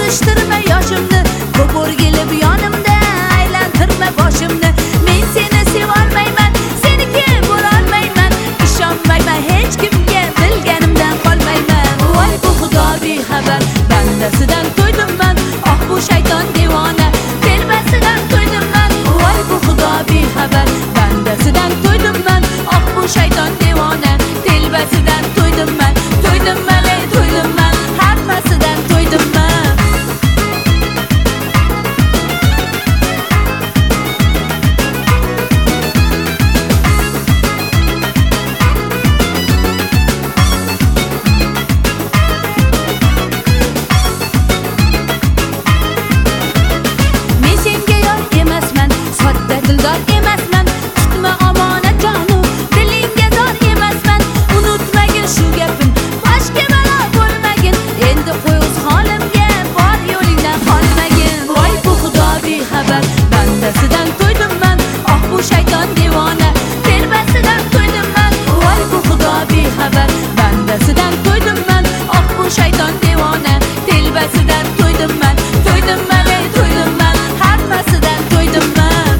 surishtirma yoshimni, ko'p o'rgilib yonimda aylantirma boshimni. Men seni sevolmayman, seniki bo'lolmayman, ishonmayman hech kimga, bilganimdan qolmayman. Voy bu xudo bexabar, bandasidan to'ydim man, oh bu shayton devona, telbasidan to'ydim man. Voy bu xudo bexabar, bandasidan to'ydim man, oh bu shayton devona, telbasidan to'ydim man, to'ydim man, to'ydim man, hammasidan to'ydim man. Men senga yor emasman, sodda dildor emasman, tutma omonat jonu, dilingga zor emasman. Unutmagin shu gapim, boshga balo bo'lmagin, endi qo'y o'z holimga, bor yo'lingdan qolmagin. Voy bu xudo bexabar, bandasidan to'ydim man, oh bu shayton devona, telbasidan to'ydim man. Voy bu xudo bexabar, bandasidan to'ydim man, oh bu shayton devona, telbasidan to'ydim man, to'ydim man, to'ydim man, hammasidan to'ydim man.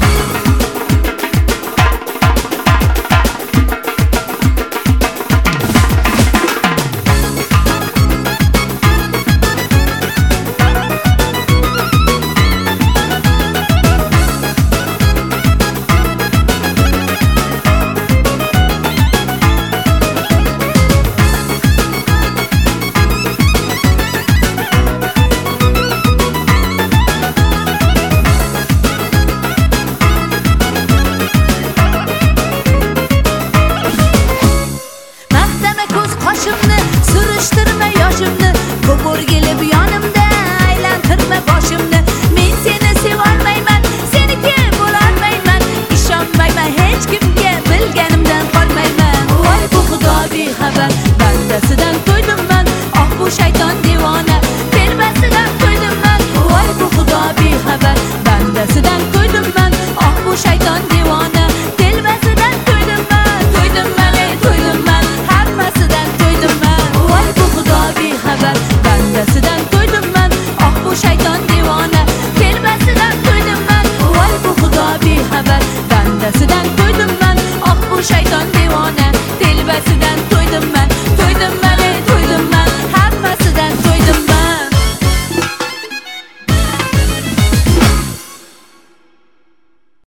Maqtama ko'z qoshimni, surishtirma yoshimni, ko'p o'rgilib yonimda